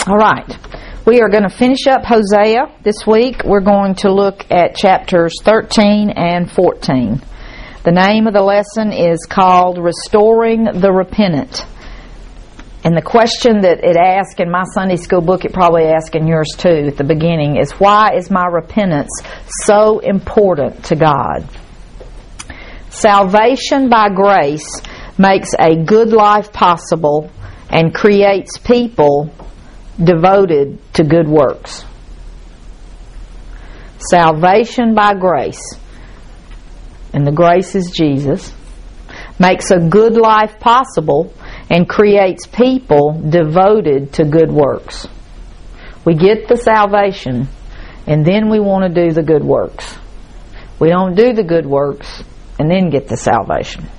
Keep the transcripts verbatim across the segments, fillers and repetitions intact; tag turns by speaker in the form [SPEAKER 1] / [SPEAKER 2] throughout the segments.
[SPEAKER 1] All right. We are going to finish up Hosea this week. We're going to look at chapters thirteen and fourteen. The name of the lesson is called Restoring the Repentant. And the question that it asks in my Sunday school book, it probably asks in yours too at the beginning, is why is my repentance so important to God? Salvation by grace makes a good life possible and creates people devoted to good works. Salvation by grace, and the grace is Jesus, makes a good life possible and creates people devoted to good works. We get the salvation, and then we want to do the good works. We don't do the good works and then get the salvation.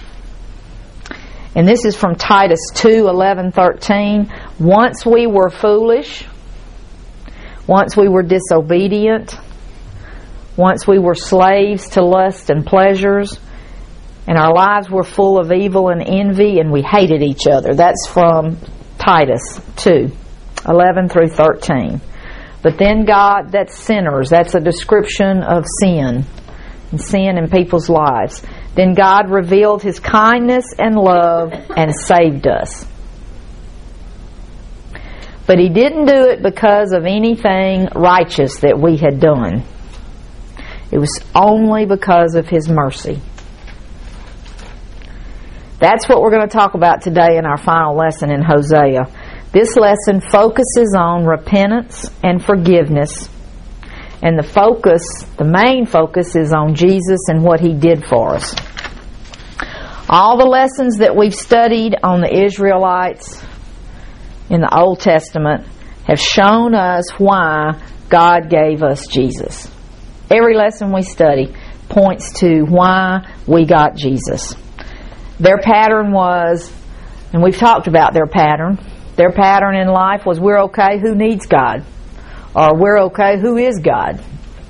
[SPEAKER 1] And this is from Titus two, eleven, thirteen. Once we were foolish, once we were disobedient, once we were slaves to lust and pleasures, and our lives were full of evil and envy, and we hated each other. That's from Titus two, eleven through thirteen. But then God, that's sinners. That's a description of sin, and sin in people's lives. Then God revealed His kindness and love and saved us. But He didn't do it because of anything righteous that we had done. It was only because of His mercy. That's what we're going to talk about today in our final lesson in Hosea. This lesson focuses on repentance and forgiveness. And the focus, the main focus, is on Jesus and what He did for us. All the lessons that we've studied on the Israelites in the Old Testament have shown us why God gave us Jesus. Every lesson we study points to why we got Jesus. Their pattern was, and we've talked about their pattern, their pattern in life was, we're okay, who needs God? Or we're okay, who is God?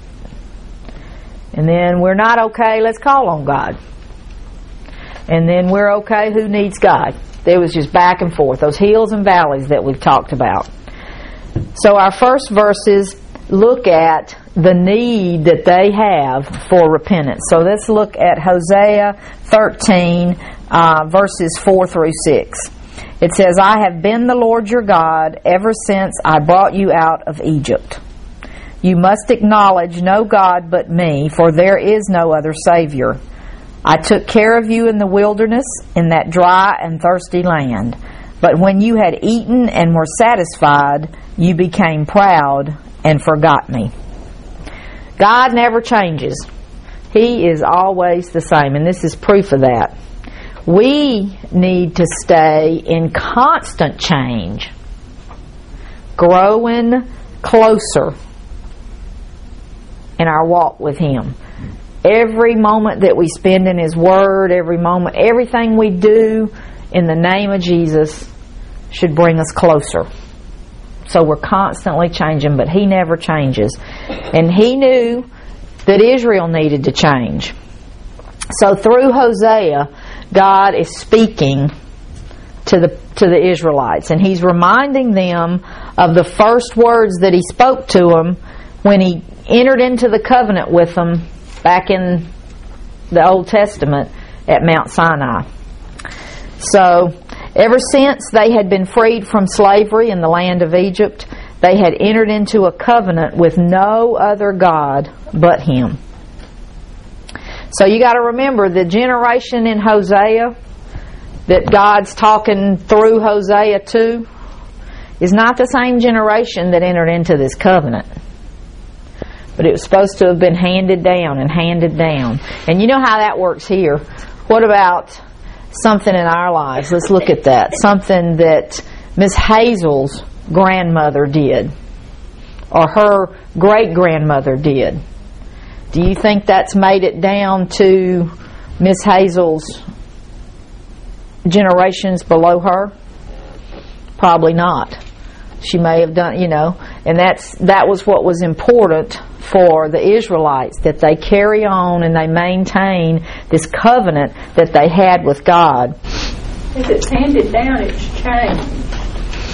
[SPEAKER 1] And then we're not okay, let's call on God. And then we're okay, who needs God? There was just back and forth, those hills and valleys that we've talked about. So our first verses look at the need that they have for repentance. So let's look at Hosea thirteen, uh, verses four through six. It says, I have been the Lord your God ever since I brought you out of Egypt. You must acknowledge no God but me, for there is no other Savior. I took care of you in the wilderness, in that dry and thirsty land. But when you had eaten and were satisfied, you became proud and forgot me. God never changes. He is always the same, and this is proof of that. We need to stay in constant change, growing closer in our walk with Him. Every moment that we spend in His Word, every moment, everything we do in the name of Jesus should bring us closer. So we're constantly changing, but He never changes. And He knew that Israel needed to change. So through Hosea, God is speaking to the to the Israelites, and He's reminding them of the first words that He spoke to them when He entered into the covenant with them back in the Old Testament at Mount Sinai. So, ever since they had been freed from slavery in the land of Egypt, they had entered into a covenant with no other God but Him. So you got to remember, the generation in Hosea that God's talking through Hosea to is not the same generation that entered into this covenant. But it was supposed to have been handed down and handed down. And you know how that works here. What about something in our lives? Let's look at that. Something that Miss Hazel's grandmother did, or her great-grandmother did. Do you think that's made it down to Miss Hazel's generations below her? Probably not. She may have done, you know, and that's that was what was important for the Israelites, that they carry on and they maintain this covenant that they had with God.
[SPEAKER 2] If it's handed down, it's changed.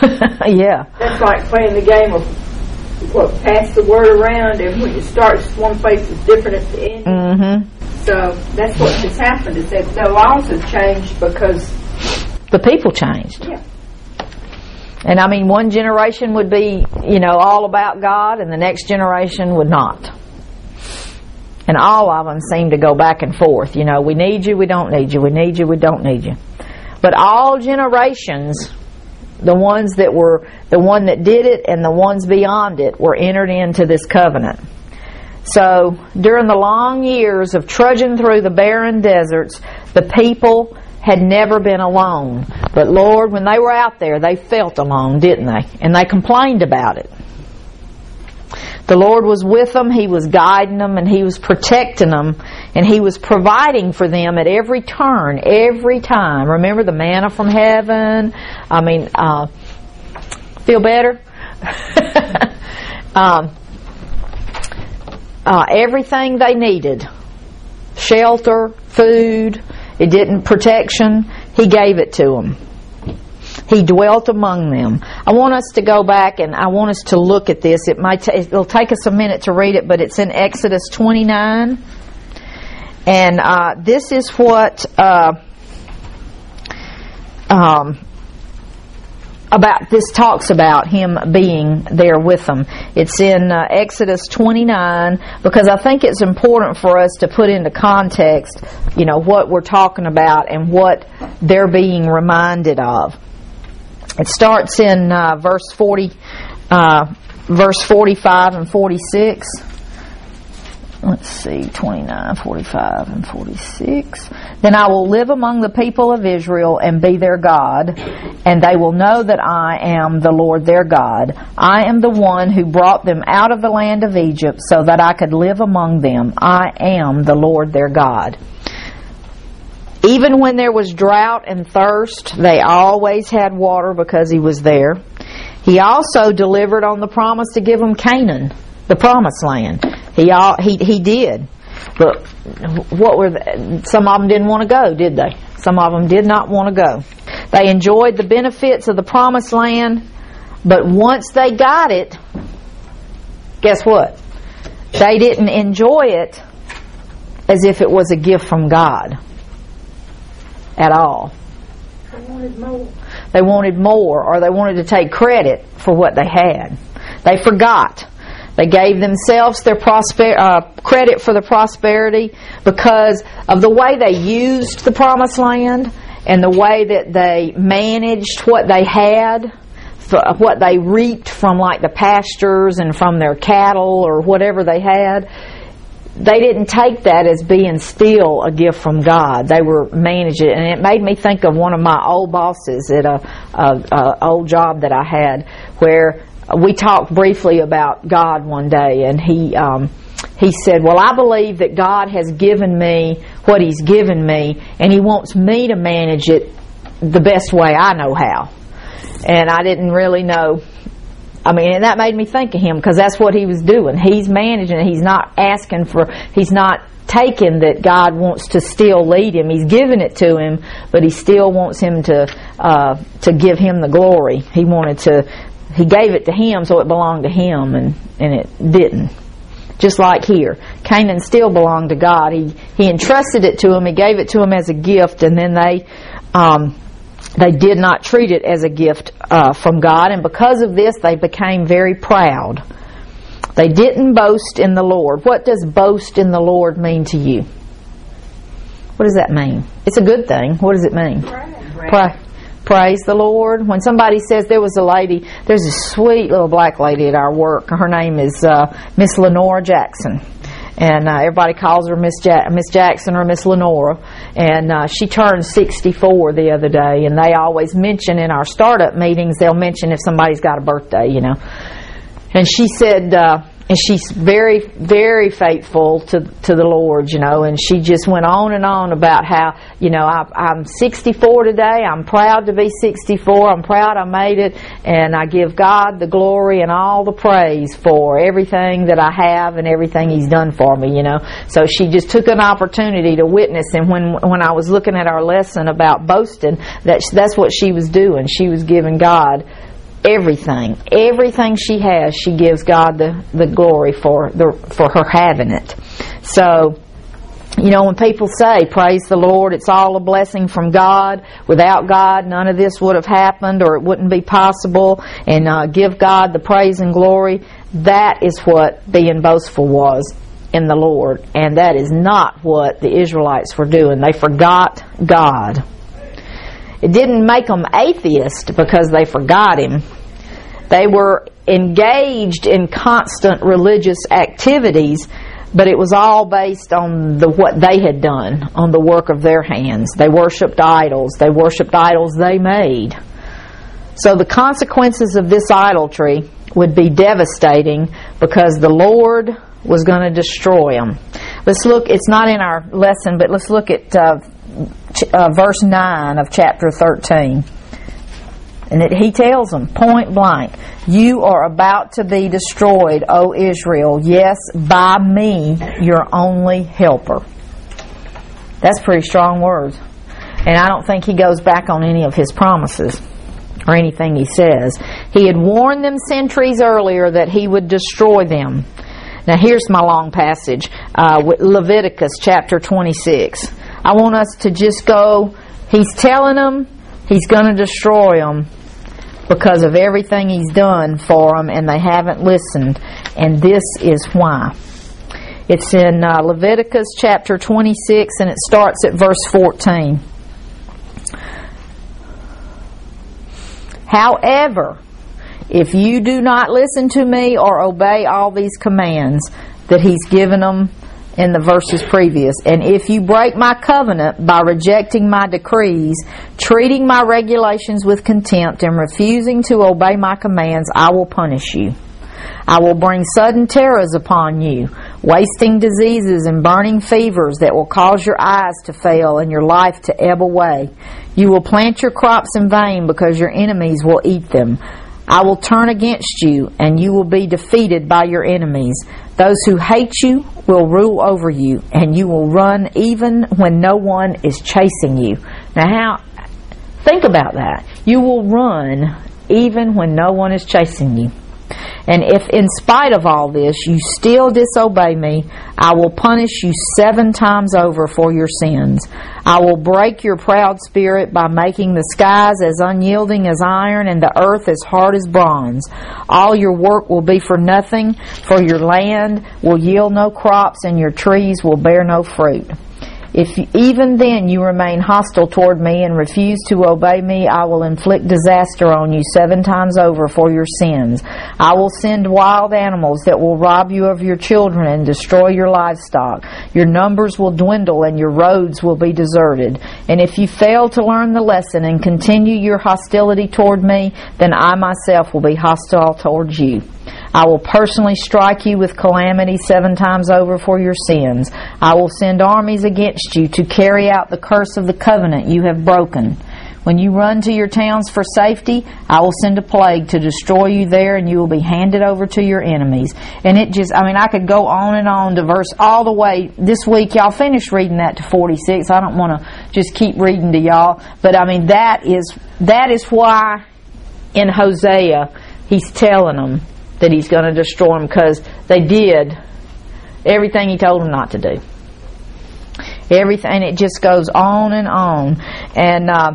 [SPEAKER 1] Yeah.
[SPEAKER 2] That's like playing the game of what, pass the word around, and when you start, one place is different at the end.
[SPEAKER 1] Mm-hmm.
[SPEAKER 2] So that's what has happened, is that the laws have changed because
[SPEAKER 1] the people changed.
[SPEAKER 2] Yeah.
[SPEAKER 1] And I mean, one generation would be, you know, all about God, and the next generation would not. And all of them seem to go back and forth. You know, we need you, we don't need you. We need you, we don't need you. But all generations, the ones that were, the one that did it and the ones beyond it, were entered into this covenant. So during the long years of trudging through the barren deserts, the people had never been alone. But Lord, when they were out there, they felt alone, didn't they? And they complained about it. The Lord was with them, He was guiding them, and He was protecting them, and He was providing for them at every turn, every time. Remember the manna from heaven? I mean, uh, feel better? um, uh, everything they needed. Shelter, food, it didn't protection. He gave it to them. He dwelt among them. I want us to go back and I want us to look at this. It might t- it'll take us a minute to read it, but it's in Exodus twenty-nine. And uh, this is what uh, um, about this talks about Him being there with them. It's in uh, Exodus twenty-nine, because I think it's important for us to put into context, you know, what we're talking about and what they're being reminded of. It starts in uh, verse forty, uh, verse forty-five and forty-six. Let's see, twenty-nine, forty-five, and forty-six. Then I will live among the people of Israel and be their God, and they will know that I am the Lord their God. I am the one who brought them out of the land of Egypt so that I could live among them. I am the Lord their God. Even when there was drought and thirst, they always had water because He was there. He also delivered on the promise to give them Canaan, the promised land. He all, he he did. But what were the, some of them didn't want to go, did they? Some of them did not want to go. They enjoyed the benefits of the promised land, but once they got it, guess what? They didn't enjoy it as if it was a gift from God. At all.
[SPEAKER 2] They wanted more.
[SPEAKER 1] They wanted more, or they wanted to take credit for what they had. They forgot. They gave themselves their prosper, uh, credit for the prosperity because of the way they used the promised land and the way that they managed what they had, what they reaped from like the pastures and from their cattle or whatever they had. They didn't take that as being still a gift from God. They were managing it, and it made me think of one of my old bosses at a, a, a old job that I had, where we talked briefly about God one day, and he um, he said, "Well, I believe that God has given me what He's given me, and He wants me to manage it the best way I know how." And I didn't really know. I mean, and that made me think of him, because that's what he was doing. He's managing it. He's not asking for, he's not taking that God wants to still lead him. He's giving it to him, but He still wants him to uh, to give Him the glory. He wanted to, He gave it to him, so it belonged to Him, and, and it didn't. Just like here. Canaan still belonged to God. He, he entrusted it to him. He gave it to him as a gift, and then they... Um, They did not treat it as a gift uh, from God, and because of this, they became very proud. They didn't boast in the Lord. What does boast in the Lord mean to you? What does that mean? It's a good thing. What does it mean? Pra- praise the Lord. When somebody says, there was a lady, there's a sweet little black lady at our work. Her name is uh, Miss Lenora Jackson. And uh, everybody calls her Miss ja- Miss Jackson or Miss Lenora. And uh, she turned sixty-four the other day. And they always mention in our startup meetings, they'll mention if somebody's got a birthday, you know. And she said, uh, and she's very, very faithful to to the Lord, you know. And she just went on and on about how, you know, I, I'm sixty-four today. I'm proud to be sixty-four. I'm proud I made it. And I give God the glory and all the praise for everything that I have and everything He's done for me, you know. So she just took an opportunity to witness. And when when I was looking at our lesson about boasting, that that's what she was doing. She was giving God everything. Everything she has, she gives God the, the glory for the for her having it. So, you know, when people say, praise the Lord, it's all a blessing from God. Without God, none of this would have happened, or it wouldn't be possible. And uh, give God the praise and glory. That is what being boastful was in the Lord. And that is not what the Israelites were doing. They forgot God. It didn't make them atheists because they forgot Him. They were engaged in constant religious activities, but it was all based on the what they had done, on the work of their hands. They worshipped idols. They worshipped idols they made. So the consequences of this idolatry would be devastating because the Lord was going to destroy them. Let's look, it's not in our lesson, but let's look at uh, ch- uh, verse nine of chapter thirteen. And it, he tells them point blank, you are about to be destroyed, O Israel, yes, by me, your only helper. That's pretty strong words. And I don't think he goes back on any of his promises or anything he says. He had warned them centuries earlier that he would destroy them. Now here's my long passage, uh, Leviticus chapter twenty-six. I want us to just go, he's telling them he's going to destroy them because of everything he's done for them, and they haven't listened. And this is why. It's in uh, Leviticus chapter twenty-six, and it starts at verse fourteen. However, if you do not listen to me or obey all these commands that he's given them in the verses previous, and if you break my covenant by rejecting my decrees, treating my regulations with contempt, and refusing to obey my commands, I will punish you. I will bring sudden terrors upon you, wasting diseases and burning fevers that will cause your eyes to fail and your life to ebb away. You will plant your crops in vain because your enemies will eat them. I will turn against you, and you will be defeated by your enemies. Those who hate you will rule over you, and you will run even when no one is chasing you. Now, how? Think about that. You will run even when no one is chasing you. And if in spite of all this you still disobey me, I will punish you seven times over for your sins. I will break your proud spirit by making the skies as unyielding as iron and the earth as hard as bronze. All your work will be for nothing, for your land will yield no crops and your trees will bear no fruit. If even then you remain hostile toward me and refuse to obey me, I will inflict disaster on you seven times over for your sins. I will send wild animals that will rob you of your children and destroy your livestock. Your numbers will dwindle and your roads will be deserted. And if you fail to learn the lesson and continue your hostility toward me, then I myself will be hostile towards you. I will personally strike you with calamity seven times over for your sins. I will send armies against you to carry out the curse of the covenant you have broken. When you run to your towns for safety, I will send a plague to destroy you there, and you will be handed over to your enemies. And it just, I mean, I could go on and on to verse all the way. This week, y'all finished reading that to forty-six. I don't want to just keep reading to y'all. But, I mean, that is that is why in Hosea he's telling them that he's going to destroy them, because they did everything he told them not to do. Everything, it just goes on and on, and uh,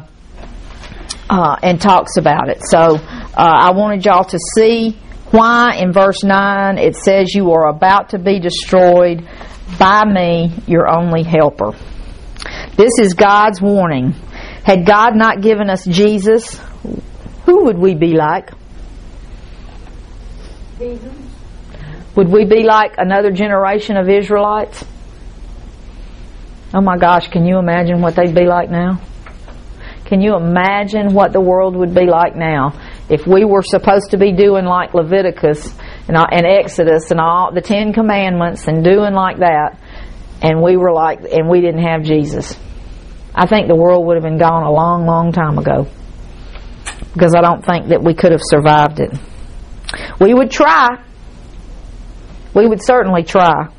[SPEAKER 1] uh, and talks about it. So uh, I wanted y'all to see why in verse nine it says you are about to be destroyed by me, your only helper. This is God's warning. Had God not given us Jesus, who would we be like? Would we be like another generation of Israelites? Oh my gosh, can you imagine what they'd be like now? Can you imagine what the world would be like now if we were supposed to be doing like Leviticus and, and Exodus and all the Ten Commandments and doing like that, and we were like, and we didn't have Jesus? I think the world would have been gone a long, long time ago, because I don't think that we could have survived it. We would try. We would certainly try.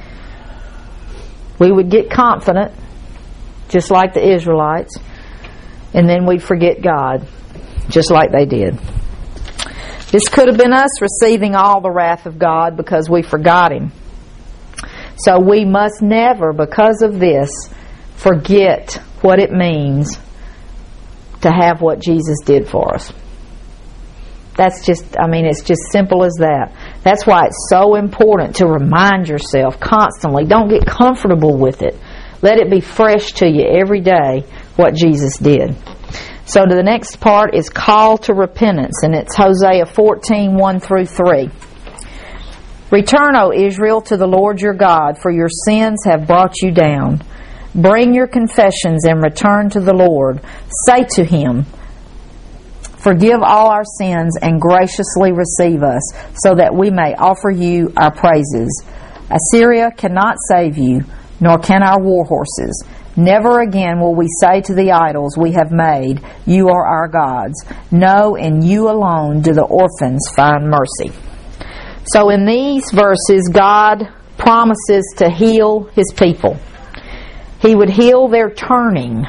[SPEAKER 1] We would get confident, just like the Israelites, and then we'd forget God, just like they did. This could have been us receiving all the wrath of God because we forgot Him. So we must never, because of this, forget what it means to have what Jesus did for us. That's just, I mean, it's just simple as that. That's why it's so important to remind yourself constantly. Don't get comfortable with it. Let it be fresh to you every day what Jesus did. So to the next part is call to repentance, and it's Hosea fourteen, one through three. Return, O Israel, to the Lord your God, for your sins have brought you down. Bring your confessions and return to the Lord. Say to Him, forgive all our sins and graciously receive us, so that we may offer you our praises. Assyria cannot save you, nor can our war horses. Never again will we say to the idols we have made, you are our gods. No, in you alone do the orphans find mercy. So in these verses, God promises to heal His people. He would heal their turning.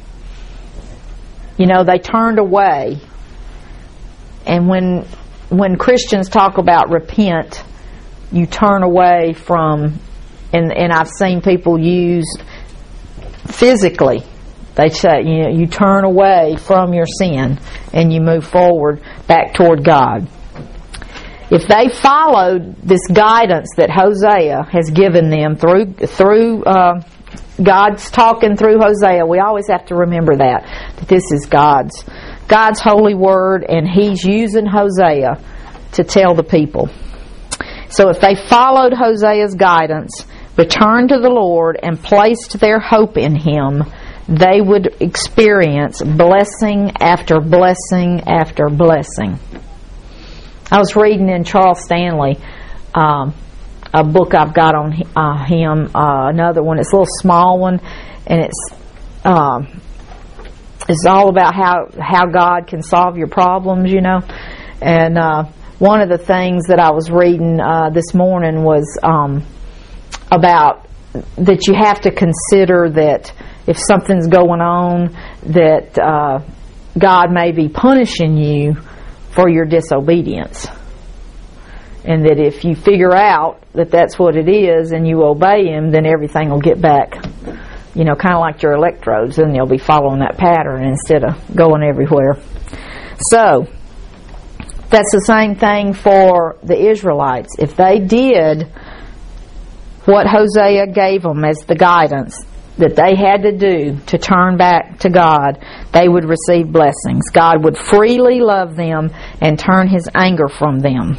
[SPEAKER 1] You know, they turned away. And when when Christians talk about repent, you turn away from, and, and I've seen people use physically, they say, you know, you turn away from your sin and you move forward back toward God. If they followed this guidance that Hosea has given them through through uh, God's talking through Hosea, we always have to remember that that this is God's God's holy word, and He's using Hosea to tell the people. So if they followed Hosea's guidance, returned to the Lord, and placed their hope in Him, they would experience blessing after blessing after blessing. I was reading in Charles Stanley, um, a book I've got on uh, him, uh, another one. It's a little small one, and it's um, it's all about how how God can solve your problems, you know. And uh, one of the things that I was reading uh, this morning was um, about that you have to consider that if something's going on, that uh, God may be punishing you for your disobedience. And that if you figure out that that's what it is and you obey Him, then everything will get back, you know, kind of like your electrodes, and they'll be following that pattern instead of going everywhere. So, that's the same thing for the Israelites. If they did what Hosea gave them as the guidance that they had to do to turn back to God, they would receive blessings. God would freely love them and turn His anger from them.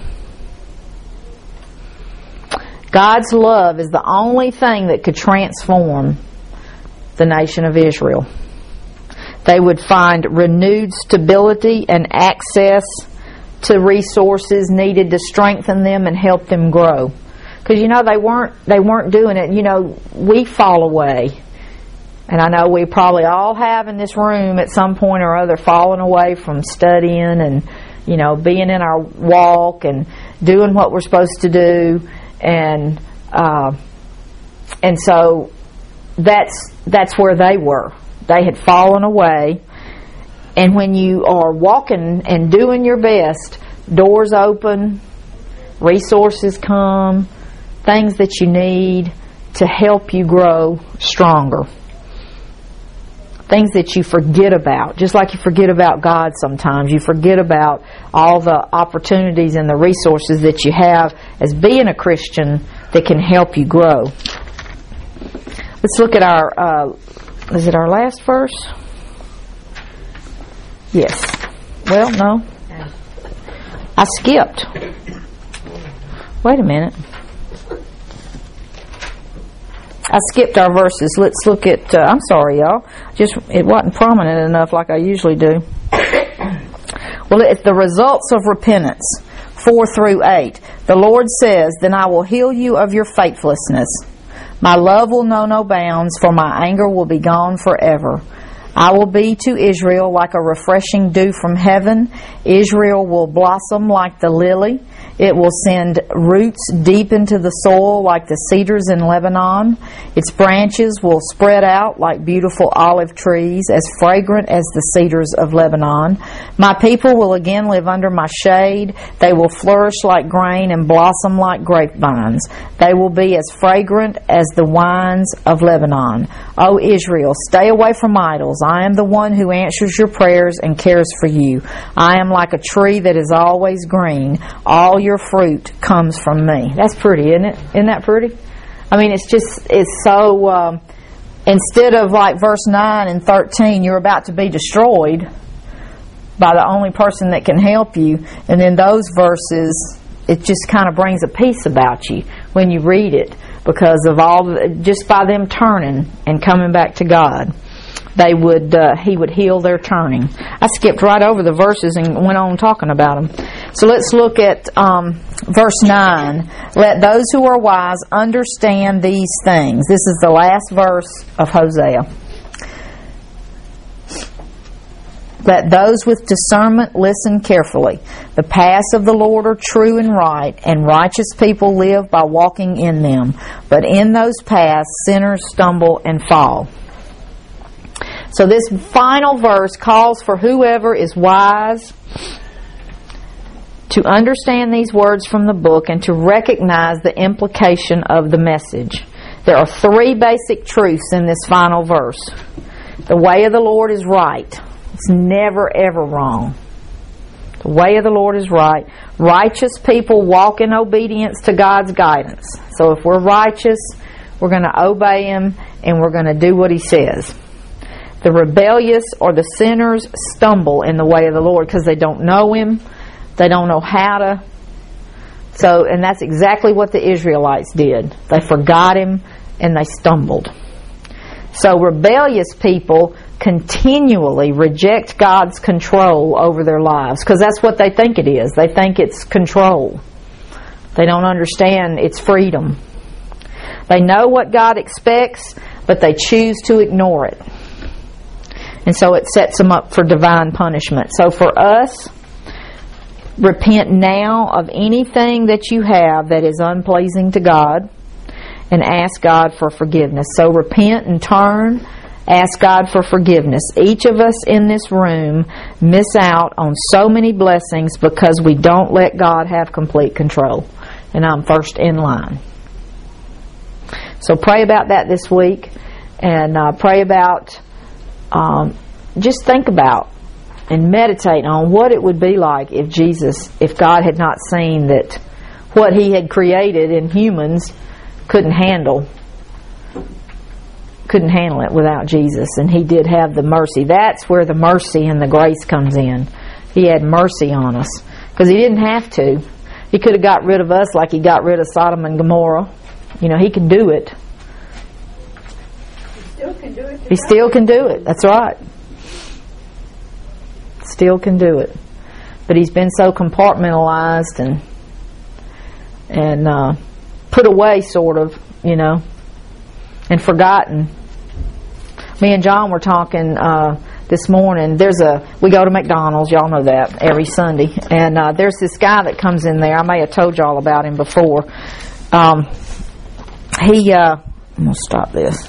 [SPEAKER 1] God's love is the only thing that could transform the nation of Israel. They would find renewed stability and access to resources needed to strengthen them and help them grow. Because, you know, they weren't they weren't doing it. You know, we fall away. And I know we probably all have in this room at some point or other fallen away from studying and, you know, being in our walk and doing what we're supposed to do. And uh, and so that's that's where they were. They had fallen away. And when you are walking and doing your best, doors open, resources come, things that you need to help you grow stronger. Things that you forget about. Just like you forget about God sometimes. You forget about all the opportunities and the resources that you have as being a Christian that can help you grow. Let's look at our, uh, is it our last verse? Yes. Well, no. I skipped. Wait a minute. I skipped our verses. Let's look at, uh, I'm sorry, y'all. Just, it wasn't prominent enough like I usually do. Well, it's the results of repentance, four through eight. The Lord says, then I will heal you of your faithlessness. My love will know no bounds, for my anger will be gone forever. I will be to Israel like a refreshing dew from heaven. Israel will blossom like the lily. It will send roots deep into the soil like the cedars in Lebanon. Its branches will spread out like beautiful olive trees, as fragrant as the cedars of Lebanon. My people will again live under my shade. They will flourish like grain and blossom like grapevines. They will be as fragrant as the wines of Lebanon. O Israel, stay away from idols. I am the one who answers your prayers and cares for you. I am like a tree that is always green. All your fruit comes from me. That's pretty, isn't it? Isn't that pretty? I mean, it's just, it's so, um, instead of like verse nine and thirteen, you're about to be destroyed by the only person that can help you. And then those verses, it just kind of brings a peace about you when you read it, because of all, the, just by them turning and coming back to God, they would, uh, He would heal their turning. I skipped right over the verses and went on talking about them. So let's look at um, verse nine. Let those who are wise understand these things. This is the last verse of Hosea. Let those with discernment listen carefully. The paths of the Lord are true and right, and righteous people live by walking in them. But in those paths sinners stumble and fall. So this final verse calls for whoever is wise to understand these words from the book and to recognize the implication of the message. There are three basic truths in this final verse. The way of the Lord is right. It's never ever wrong. The way of the Lord is right. Righteous people walk in obedience to God's guidance. So if we're righteous, we're going to obey Him and we're going to do what He says. The rebellious or the sinners stumble in the way of the Lord because they don't know Him. They don't know how to. So, and that's exactly what the Israelites did. They forgot Him and they stumbled. So rebellious people continually reject God's control over their lives because that's what they think it is. They think it's control. They don't understand it's freedom. They know what God expects, but they choose to ignore it. And so it sets them up for divine punishment. So for us, repent now of anything that you have that is unpleasing to God and ask God for forgiveness. So repent and turn, ask God for forgiveness. Each of us in this room miss out on so many blessings because we don't let God have complete control. And I'm first in line. So pray about that this week, and uh, pray about Um, just think about and meditate on what it would be like if Jesus, if God had not seen that what He had created in humans couldn't handle, couldn't handle it without Jesus, and He did have the mercy. That's where the mercy and the grace comes in. He had mercy on us because He didn't have to. He could have got rid of us like He got rid of Sodom and Gomorrah. You know, He can do it.
[SPEAKER 2] Still can do it.
[SPEAKER 1] He still can do it. That's right. Still can do it. But He's been so compartmentalized and and uh, put away, sort of, you know, and forgotten. Me and John were talking uh, this morning. There's a we go to McDonald's. Y'all know that every Sunday. And uh, there's this guy that comes in there. I may have told y'all about him before. Um, he. Uh, I'm gonna stop this.